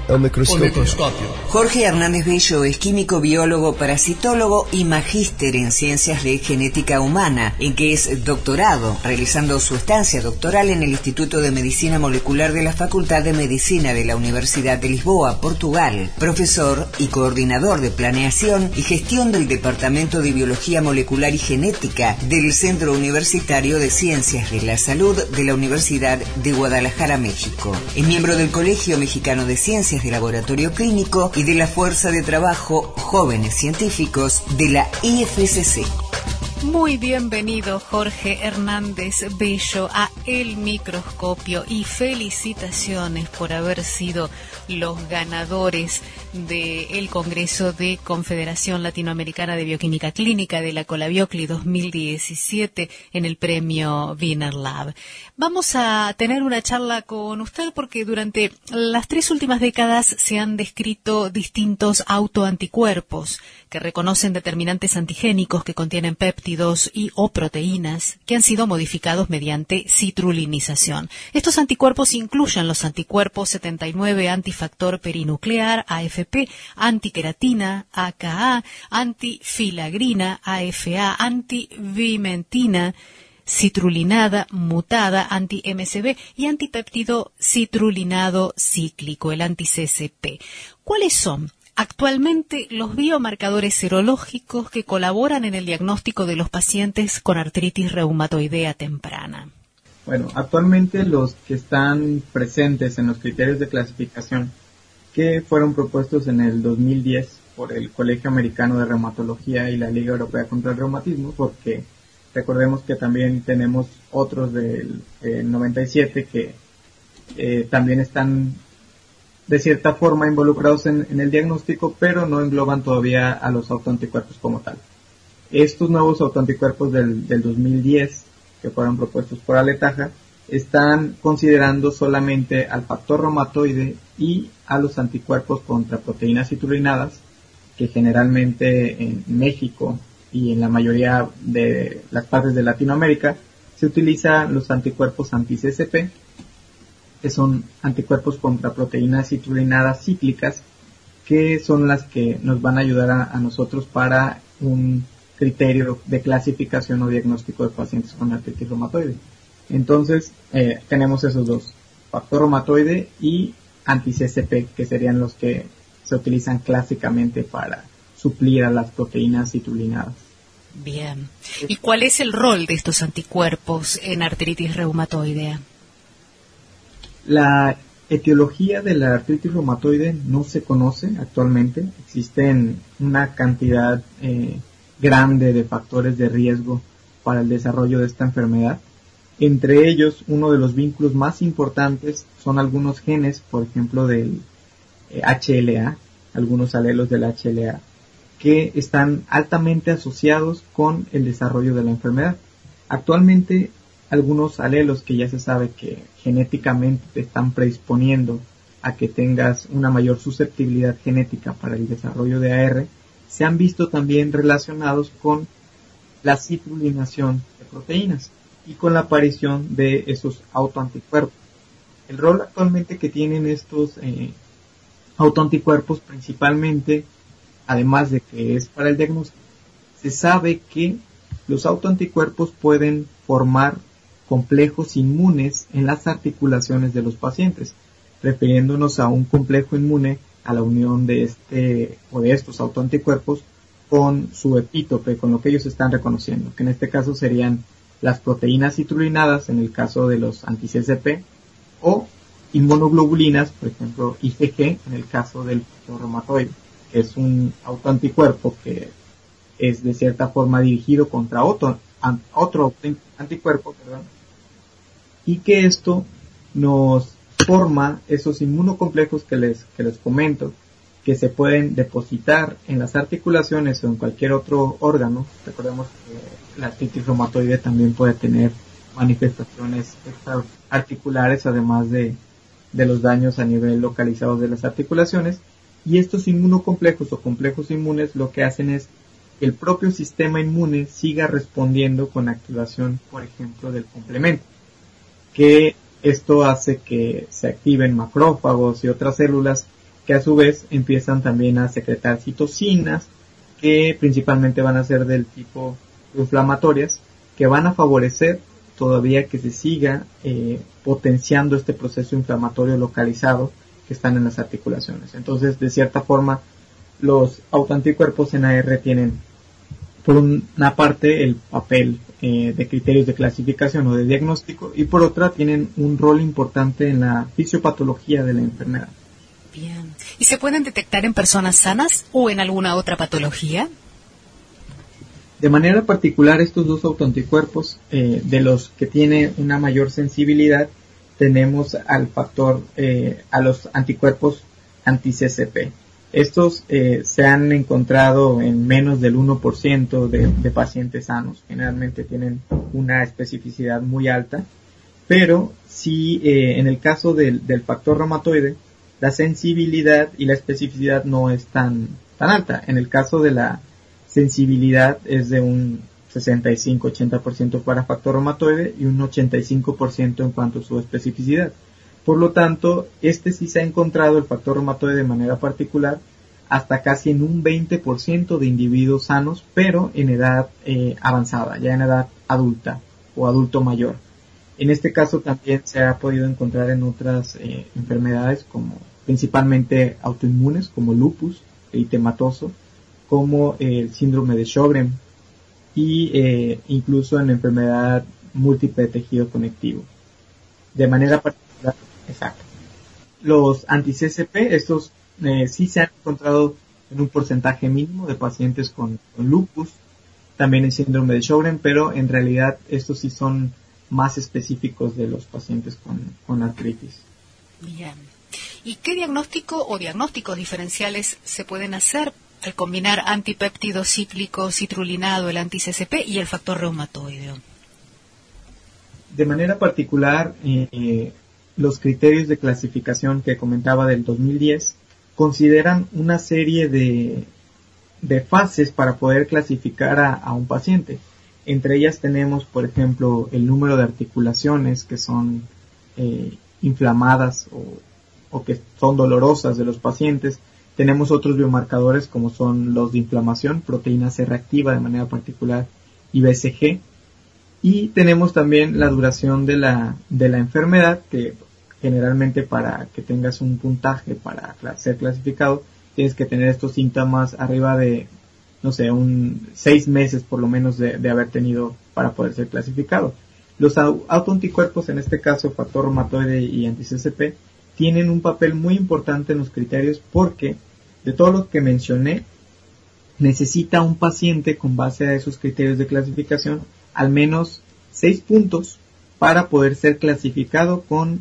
El microscopio. Jorge Hernández Bello es químico, biólogo, parasitólogo y magíster en ciencias de genética humana, en que es doctorado, realizando su estancia doctoral en el Instituto de Medicina Molecular de la Facultad de Medicina de la Universidad de Lisboa, Portugal, profesor y coordinador de planeación y gestión del Departamento de Biología Molecular y Genética del Centro Universitario de Ciencias de la Salud de la Universidad de Guadalajara, México. Es miembro del Colegio Mexicano de Ciencias de Laboratorio Clínico y de la Fuerza de Trabajo Jóvenes Científicos de la IFCC. Muy bienvenido, Jorge Hernández Bello, a El Microscopio, y felicitaciones por haber sido los ganadores del Congreso de Confederación Latinoamericana de Bioquímica Clínica de la Colabiocli 2017 en el premio Wiener Lab. Vamos a tener una charla con usted porque durante las 3 últimas décadas se han descrito distintos autoanticuerpos que reconocen determinantes antigénicos que contienen péptidos y o proteínas que han sido modificados mediante citrulinización. Estos anticuerpos incluyen los anticuerpos 79 antifactor perinuclear, AFP, antiqueratina, AKA, antifilagrina, AFA, antivimentina, citrulinada mutada, anti-MCB y antipéptido citrulinado cíclico, el anti-CCP. ¿Cuáles son actualmente los biomarcadores serológicos que colaboran en el diagnóstico de los pacientes con artritis reumatoidea temprana? Bueno, actualmente los que están presentes en los criterios de clasificación que fueron propuestos en el 2010 por el Colegio Americano de Reumatología y la Liga Europea contra el Reumatismo, porque recordemos que también tenemos otros del 97 que también están de cierta forma involucrados en el diagnóstico, pero no engloban todavía a los autoanticuerpos como tal. Estos nuevos autoanticuerpos del 2010, que fueron propuestos por Aletaja, están considerando solamente al factor reumatoide y a los anticuerpos contra proteínas citrulinadas, que generalmente en México y en la mayoría de las partes de Latinoamérica se utilizan los anticuerpos anti-CCP, que son anticuerpos contra proteínas citrulinadas cíclicas, que son las que nos van a ayudar a nosotros para un criterio de clasificación o diagnóstico de pacientes con artritis reumatoide. Entonces, tenemos esos dos, factor reumatoide y anti-CCP, que serían los que se utilizan clásicamente para suplir a las proteínas citrulinadas. Bien. ¿Y cuál es el rol de estos anticuerpos en artritis reumatoidea? La etiología de la artritis reumatoide no se conoce actualmente. Existen una cantidad grande de factores de riesgo para el desarrollo de esta enfermedad. Entre ellos, uno de los vínculos más importantes son algunos genes, por ejemplo, del HLA, algunos alelos del HLA, que están altamente asociados con el desarrollo de la enfermedad. Actualmente, algunos alelos que ya se sabe que genéticamente te están predisponiendo a que tengas una mayor susceptibilidad genética para el desarrollo de AR, se han visto también relacionados con la citrulinación de proteínas y con la aparición de esos autoanticuerpos. El rol actualmente que tienen estos autoanticuerpos principalmente, además de que es para el diagnóstico, se sabe que los autoanticuerpos pueden formar complejos inmunes en las articulaciones de los pacientes, refiriéndonos a un complejo inmune a la unión de estos autoanticuerpos con su epítope, con lo que ellos están reconociendo, que en este caso serían las proteínas citrulinadas en el caso de los anti-CCP o inmunoglobulinas, por ejemplo IgG en el caso del factor reumatoide, que es un autoanticuerpo que es de cierta forma dirigido contra otro anticuerpo, y que esto nos forma esos inmunocomplejos que les comento, que se pueden depositar en las articulaciones o en cualquier otro órgano. Recordemos que la artritis reumatoide también puede tener manifestaciones extraarticulares, además de los daños a nivel localizado de las articulaciones, y estos inmunocomplejos o complejos inmunes lo que hacen es que el propio sistema inmune siga respondiendo con activación, por ejemplo, del complemento, que esto hace que se activen macrófagos y otras células que a su vez empiezan también a secretar citocinas, que principalmente van a ser del tipo inflamatorias, que van a favorecer todavía que se siga potenciando este proceso inflamatorio localizado que están en las articulaciones. Entonces, de cierta forma, los autoanticuerpos en AR tienen, por una parte, el papel de criterios de clasificación o de diagnóstico, y por otra, tienen un rol importante en la fisiopatología de la enfermedad. Bien. ¿Y se pueden detectar en personas sanas o en alguna otra patología? De manera particular, estos dos autoanticuerpos, de los que tiene una mayor sensibilidad, tenemos al factor, a los anticuerpos anti-CCP. Estos se han encontrado en menos del 1% de pacientes sanos. Generalmente tienen una especificidad muy alta, pero sí, en el caso del factor reumatoide, la sensibilidad y la especificidad no es tan alta. En el caso de la sensibilidad es de un 65-80% para factor reumatoide y un 85% en cuanto a su especificidad. Por lo tanto, este sí se ha encontrado, el factor reumatoide de manera particular, hasta casi en un 20% de individuos sanos, pero en edad avanzada, ya en edad adulta o adulto mayor. En este caso también se ha podido encontrar en otras enfermedades, como principalmente autoinmunes, como lupus eritematoso, como el síndrome de Sjögren y incluso en enfermedad múltiple de tejido conectivo. De manera particular, exacto. Los anti-CCP, estos sí se han encontrado en un porcentaje mínimo de pacientes con lupus, también en síndrome de Sjögren, pero en realidad estos sí son más específicos de los pacientes con artritis. Bien. ¿Y qué diagnóstico o diagnósticos diferenciales se pueden hacer al combinar antipéptido cíclico citrulinado, el anti-CCP y el factor reumatoide? De manera particular, los criterios de clasificación que comentaba del 2010 consideran una serie de fases para poder clasificar a un paciente. Entre ellas tenemos, por ejemplo, el número de articulaciones que son inflamadas o que son dolorosas de los pacientes. Tenemos otros biomarcadores como son los de inflamación, proteína C reactiva de manera particular y BCG. Y tenemos también la duración de la enfermedad, que generalmente para que tengas un puntaje para ser clasificado, tienes que tener estos síntomas arriba de, 6 meses por lo menos de haber tenido para poder ser clasificado. Los autoanticuerpos, en este caso factor reumatoide y anti-CCP, tienen un papel muy importante en los criterios porque de todo lo que mencioné, necesita un paciente con base a esos criterios de clasificación al menos 6 puntos para poder ser clasificado con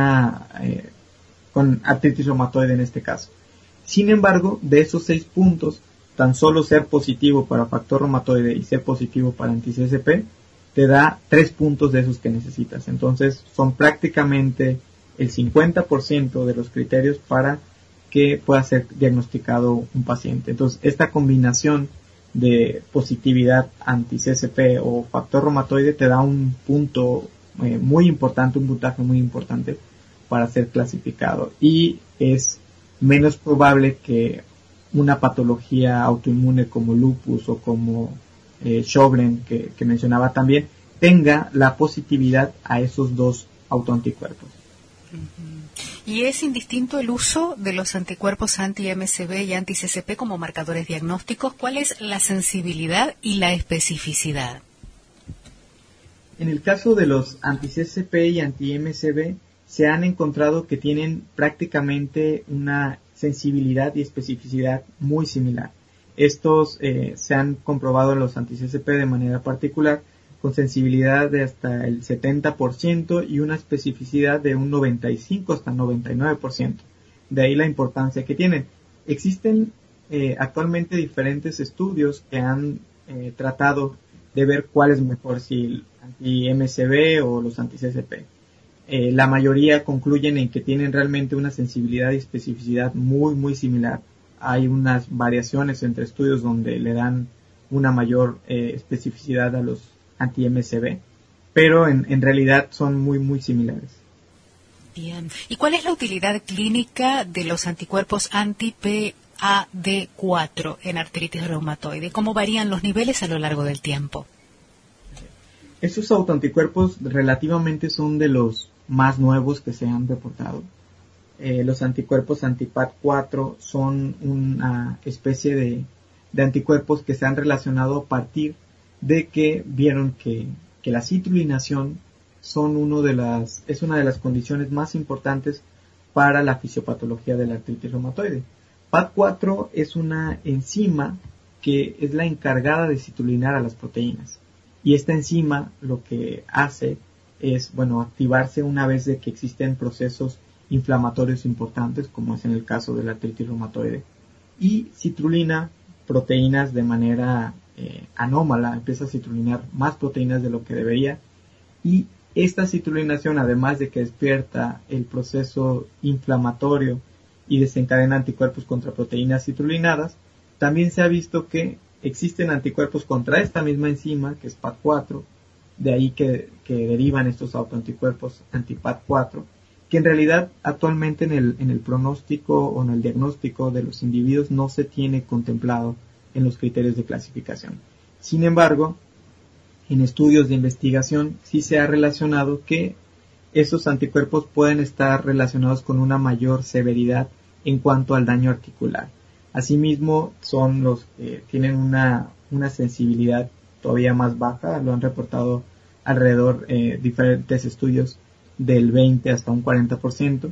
con artritis reumatoide en este caso. Sin embargo, de esos 6 puntos, tan solo ser positivo para factor reumatoide y ser positivo para anti-CCP te da 3 puntos de esos que necesitas. Entonces, son prácticamente el 50% de los criterios para que pueda ser diagnosticado un paciente. Entonces, esta combinación de positividad anti-CCP o factor reumatoide te da un punto muy importante, un puntaje muy importante para ser clasificado. Y es menos probable que una patología autoinmune como lupus o como Sjögren, que mencionaba también, tenga la positividad a esos dos autoanticuerpos. ¿Y es indistinto el uso de los anticuerpos anti-MCV y anti-CCP como marcadores diagnósticos? ¿Cuál es la sensibilidad y la especificidad? En el caso de los anti-CCP y anti-MCV, se han encontrado que tienen prácticamente una sensibilidad y especificidad muy similar. Estos se han comprobado en los anti-CCP de manera particular con sensibilidad de hasta el 70% y una especificidad de un 95 hasta 99%. De ahí la importancia que tienen. Existen actualmente diferentes estudios que han tratado de ver cuál es mejor, si el anti-MCV o los anti-CCP. La mayoría concluyen en que tienen realmente una sensibilidad y especificidad muy, muy similar. Hay unas variaciones entre estudios donde le dan una mayor especificidad a los anti-MCV, pero en realidad son muy, muy similares. Bien. ¿Y cuál es la utilidad clínica de los anticuerpos anti-PAD4 en artritis reumatoide? ¿Cómo varían los niveles a lo largo del tiempo? Estos autoanticuerpos relativamente son de los más nuevos que se han reportado. Los anticuerpos anti-PAD4 son una especie de anticuerpos que se han relacionado a partir de que vieron que la citrulinación es una de las condiciones más importantes para la fisiopatología de la artritis reumatoide. PAD4 es una enzima que es la encargada de citrulinar a las proteínas. Y esta enzima lo que hace es, activarse una vez de que existen procesos inflamatorios importantes, como es en el caso de la artritis reumatoide, y citrulina proteínas de manera anómala, empieza a citrulinar más proteínas de lo que debería, y esta citrulinación, además de que despierta el proceso inflamatorio y desencadena anticuerpos contra proteínas citrulinadas, también se ha visto que existen anticuerpos contra esta misma enzima, que es PAD4, de ahí que derivan estos autoanticuerpos anti-PAD4, que en realidad actualmente en el pronóstico o en el diagnóstico de los individuos no se tiene contemplado en los criterios de clasificación. Sin embargo, en estudios de investigación sí se ha relacionado que esos anticuerpos pueden estar relacionados con una mayor severidad en cuanto al daño articular. Asimismo, son los que tienen una sensibilidad todavía más baja, lo han reportado alrededor diferentes estudios del 20 hasta un 40%,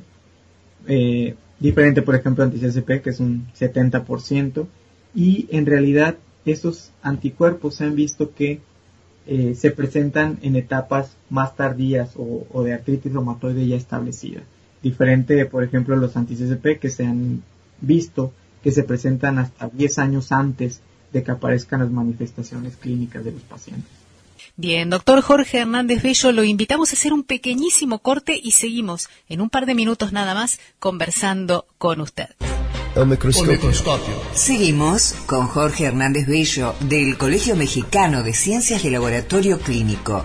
diferente por ejemplo anti-CSP que es un 70%, y en realidad estos anticuerpos se han visto que se presentan en etapas más tardías o de artritis reumatoide ya establecida, diferente por ejemplo los anti-CSP que se han visto que se presentan hasta 10 años antes de que aparezcan las manifestaciones clínicas de los pacientes. Bien, doctor Jorge Hernández Bello, lo invitamos a hacer un pequeñísimo corte y seguimos en un par de minutos nada más conversando con usted. El microscopio. Seguimos con Jorge Hernández Bello del Colegio Mexicano de Ciencias de Laboratorio Clínico.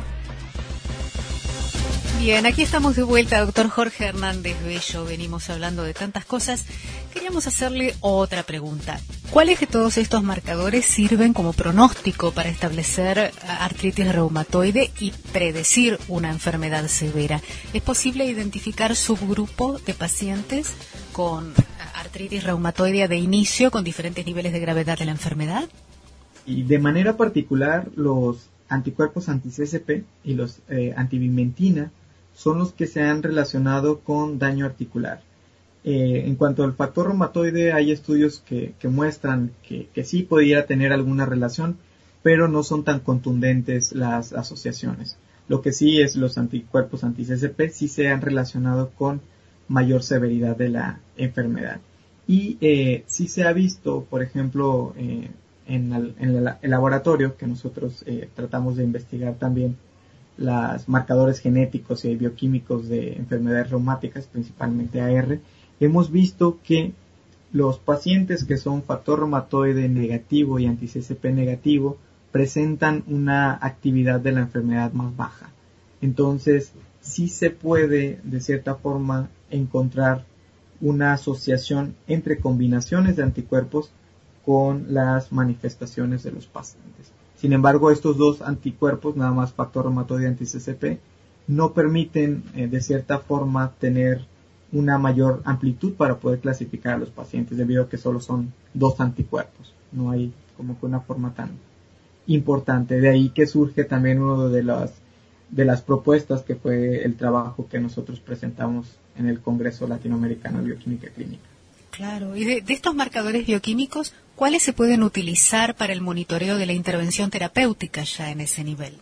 Bien, aquí estamos de vuelta, doctor Jorge Hernández Bello. Venimos hablando de tantas cosas. Queríamos hacerle otra pregunta. ¿Cuáles de todos estos marcadores sirven como pronóstico para establecer artritis reumatoide y predecir una enfermedad severa? ¿Es posible identificar subgrupo de pacientes con artritis reumatoidea de inicio con diferentes niveles de gravedad de la enfermedad? Y de manera particular, los anticuerpos anti-CSP y los antivimentina son los que se han relacionado con daño articular. En cuanto al factor reumatoide, hay estudios que muestran que sí podría tener alguna relación, pero no son tan contundentes las asociaciones. Lo que sí es los anticuerpos anti-CSP sí se han relacionado con mayor severidad de la enfermedad. Y sí se ha visto, por ejemplo, en el laboratorio, que nosotros tratamos de investigar también los marcadores genéticos y bioquímicos de enfermedades reumáticas, principalmente AR, hemos visto que los pacientes que son factor reumatoide negativo y anti-CSP negativo presentan una actividad de la enfermedad más baja. Entonces, sí se puede, de cierta forma, encontrar una asociación entre combinaciones de anticuerpos con las manifestaciones de los pacientes. Sin embargo, estos dos anticuerpos, nada más factor reumatoide y anti-CSP, no permiten, de cierta forma, tener una mayor amplitud para poder clasificar a los pacientes, debido a que solo son dos anticuerpos. No hay como que una forma tan importante. De ahí que surge también uno de las propuestas, que fue el trabajo que nosotros presentamos en el Congreso Latinoamericano de Bioquímica Clínica. Claro, y de estos marcadores bioquímicos, ¿cuáles se pueden utilizar para el monitoreo de la intervención terapéutica ya en ese nivel?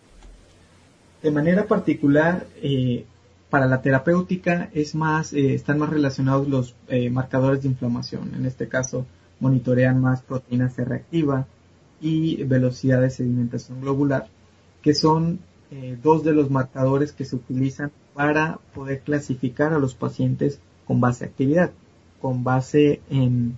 De manera particular, para la terapéutica están más relacionados los marcadores de inflamación. En este caso, monitorean más proteína C reactiva y velocidad de sedimentación globular, que son dos de los marcadores que se utilizan para poder clasificar a los pacientes con base a actividad, con base en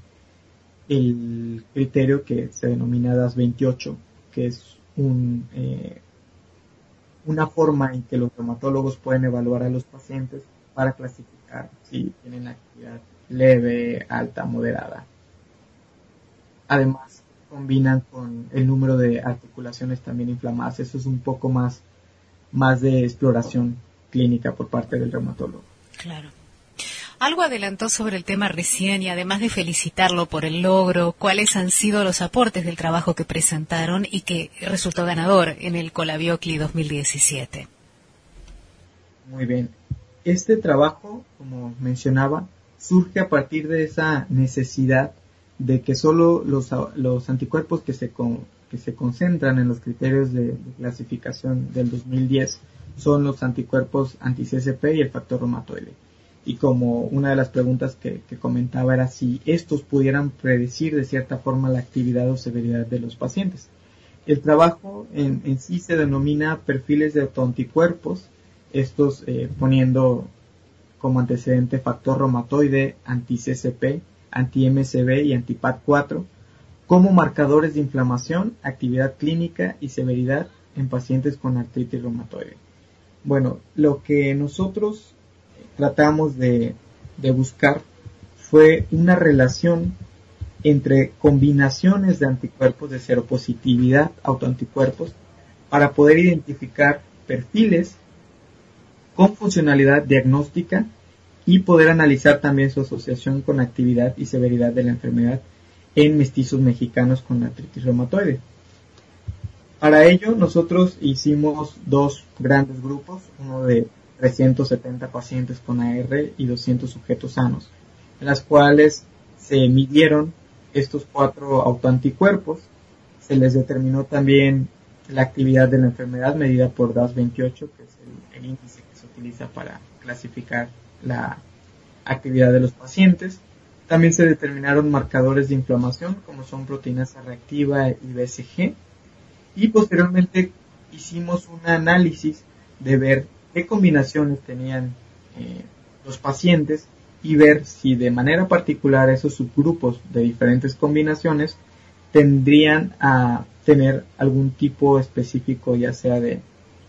el criterio que se denomina DAS28, que es una forma en que los reumatólogos pueden evaluar a los pacientes para clasificar si tienen actividad leve, alta, moderada. Además, combinan con el número de articulaciones también inflamadas. Eso es un poco más de exploración clínica por parte del reumatólogo. Claro. Algo adelantó sobre el tema recién y además de felicitarlo por el logro, ¿cuáles han sido los aportes del trabajo que presentaron y que resultó ganador en el Colabiocli 2017? Muy bien. Este trabajo, como mencionaba, surge a partir de esa necesidad de que solo los anticuerpos que se concentran en los criterios de clasificación del 2010 son los anticuerpos anti-CCP y el factor reumatoide. Y como una de las preguntas que comentaba era si estos pudieran predecir de cierta forma la actividad o severidad de los pacientes. El trabajo en sí se denomina perfiles de autoanticuerpos, estos poniendo como antecedente factor reumatoide, anti-CCP, anti-MCV y anti-PAD4 como marcadores de inflamación, actividad clínica y severidad en pacientes con artritis reumatoide. Bueno, lo que nosotros tratamos de buscar fue una relación entre combinaciones de anticuerpos de seropositividad, autoanticuerpos, para poder identificar perfiles con funcionalidad diagnóstica y poder analizar también su asociación con actividad y severidad de la enfermedad en mestizos mexicanos con artritis reumatoide. Para ello nosotros hicimos dos grandes grupos, uno de 370 pacientes con AR y 200 sujetos sanos, en las cuales se midieron estos 4 autoanticuerpos. Se les determinó también la actividad de la enfermedad medida por DAS28, que es el índice que se utiliza para clasificar la actividad de los pacientes. También se determinaron marcadores de inflamación como son proteinasa reactiva y BCG, y posteriormente hicimos un análisis de ver qué combinaciones tenían los pacientes y ver si de manera particular esos subgrupos de diferentes combinaciones tendrían a tener algún tipo específico, ya sea de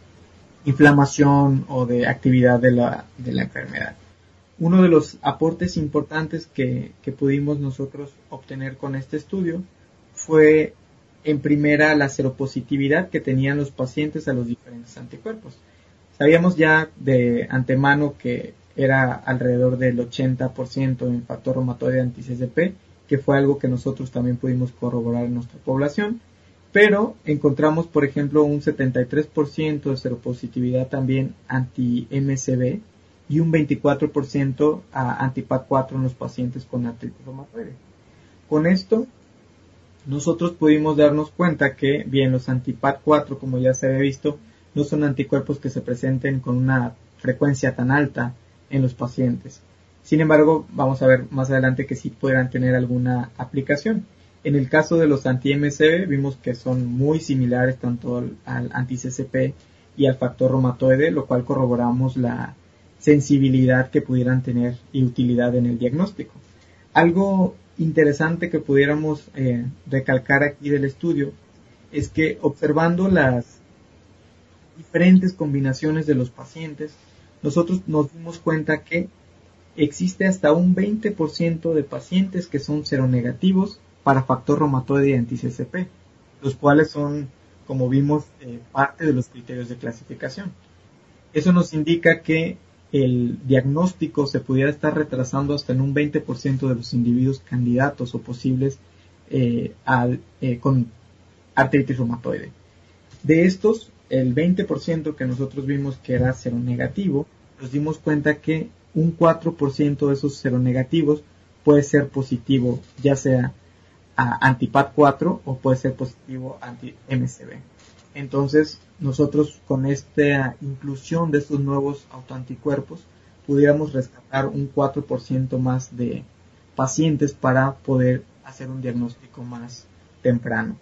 inflamación o de actividad de la enfermedad. Uno de los aportes importantes que pudimos nosotros obtener con este estudio fue en primera la seropositividad que tenían los pacientes a los diferentes anticuerpos. Sabíamos ya de antemano que era alrededor del 80% en factor reumatoide anti-CCP, que fue algo que nosotros también pudimos corroborar en nuestra población, pero encontramos, por ejemplo, un 73% de seropositividad también anti-MCV y un 24% a anti-PAD4 en los pacientes con artritis reumatoide. Con esto, nosotros pudimos darnos cuenta que, bien, los anti-PAD4, como ya se había visto, no son anticuerpos que se presenten con una frecuencia tan alta en los pacientes. Sin embargo, vamos a ver más adelante que sí podrán tener alguna aplicación. En el caso de los anti-MCV, vimos que son muy similares tanto al anti-CCP y al factor reumatoide, lo cual corroboramos la sensibilidad que pudieran tener y utilidad en el diagnóstico. Algo interesante que pudiéramos recalcar aquí del estudio es que observando las diferentes combinaciones de los pacientes, nosotros nos dimos cuenta que existe hasta un 20% de pacientes que son seronegativos para factor reumatoide y anti-CCP, los cuales son, como vimos, parte de los criterios de clasificación. Eso nos indica que el diagnóstico se pudiera estar retrasando hasta en un 20% de los individuos candidatos o posibles con artritis reumatoide. De estos, el 20% que nosotros vimos que era seronegativo, nos dimos cuenta que un 4% de esos seronegativos puede ser positivo, ya sea a anti-PAD4 o puede ser positivo anti-MCV. Entonces, nosotros con esta inclusión de estos nuevos autoanticuerpos pudiéramos rescatar un 4% más de pacientes para poder hacer un diagnóstico más temprano.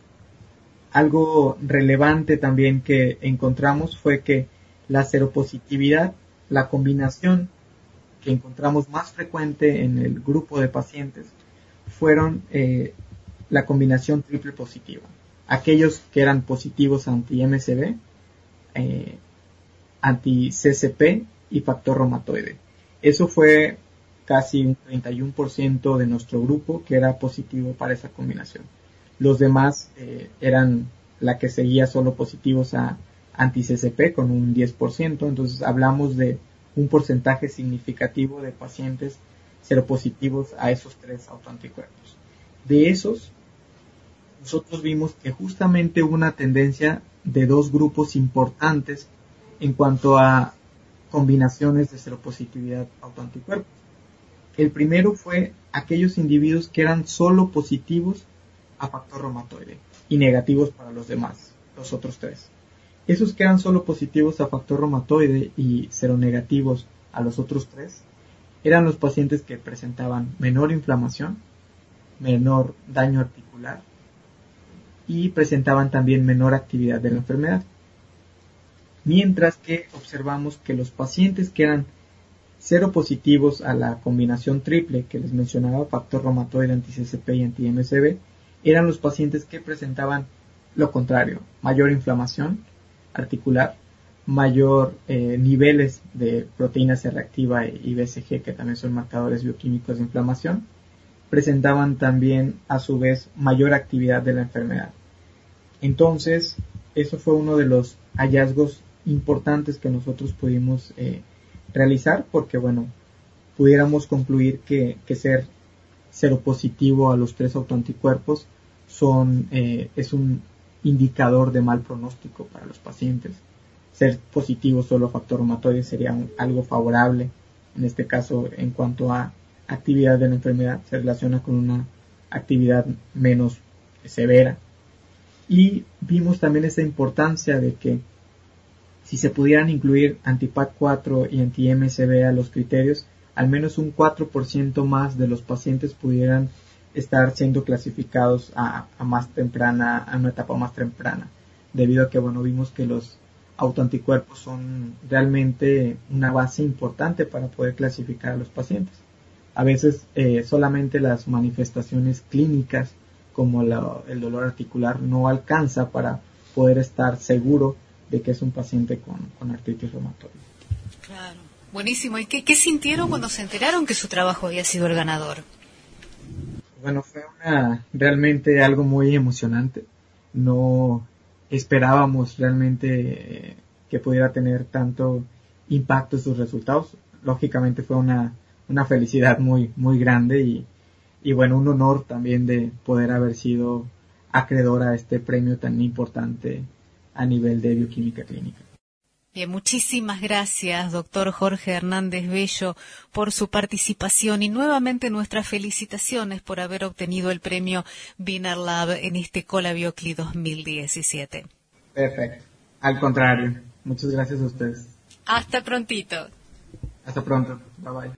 Algo relevante también que encontramos fue que la seropositividad, la combinación que encontramos más frecuente en el grupo de pacientes fueron la combinación triple positiva. Aquellos que eran positivos anti-MCV, anti-CCP y factor reumatoide. Eso fue casi un 31% de nuestro grupo que era positivo para esa combinación. Los demás eran la que seguía solo positivos a anti-CCP con un 10%, entonces hablamos de un porcentaje significativo de pacientes seropositivos a esos 3 autoanticuerpos. De esos, nosotros vimos que justamente hubo una tendencia de 2 grupos importantes en cuanto a combinaciones de seropositividad autoanticuerpos. El primero fue aquellos individuos que eran solo positivos a factor reumatoide y negativos para los demás, los otros 3. Esos que eran solo positivos a factor reumatoide y seronegativos a los otros 3 eran los pacientes que presentaban menor inflamación, menor daño articular y presentaban también menor actividad de la enfermedad. Mientras que observamos que los pacientes que eran seropositivos a la combinación triple que les mencionaba, factor reumatoide, anti-CCP y anti-MSB, eran los pacientes que presentaban lo contrario, mayor inflamación articular, mayor niveles de proteína C reactiva y BCG, que también son marcadores bioquímicos de inflamación, presentaban también a su vez mayor actividad de la enfermedad. Entonces, eso fue uno de los hallazgos importantes que nosotros pudimos realizar, porque pudiéramos concluir que ser seropositivo a los 3 autoanticuerpos es un indicador de mal pronóstico para los pacientes. Ser positivo solo a factor reumatoide sería algo favorable. En este caso, en cuanto a actividad de la enfermedad, se relaciona con una actividad menos severa. Y vimos también esa importancia de que si se pudieran incluir anti-PAD4 y anti-MSB a los criterios, al menos un 4% más de los pacientes pudieran estar siendo clasificados a una etapa más temprana, debido a que vimos que los autoanticuerpos son realmente una base importante para poder clasificar a los pacientes. A veces solamente las manifestaciones clínicas como el dolor articular no alcanza para poder estar seguro de que es un paciente con artritis reumatoide. Claro, buenísimo. ¿Y qué sintieron cuando se enteraron que su trabajo había sido el ganador? Fue realmente algo muy emocionante. No esperábamos realmente que pudiera tener tanto impacto en sus resultados. Lógicamente fue una felicidad muy, muy grande y un honor también de poder haber sido acreedor a este premio tan importante a nivel de bioquímica clínica. Bien, muchísimas gracias, doctor Jorge Hernández Bello, por su participación y nuevamente nuestras felicitaciones por haber obtenido el premio Wiener Lab en este Colabiocli 2017. Perfecto. Al contrario. Muchas gracias a ustedes. Hasta prontito. Hasta pronto. Bye bye.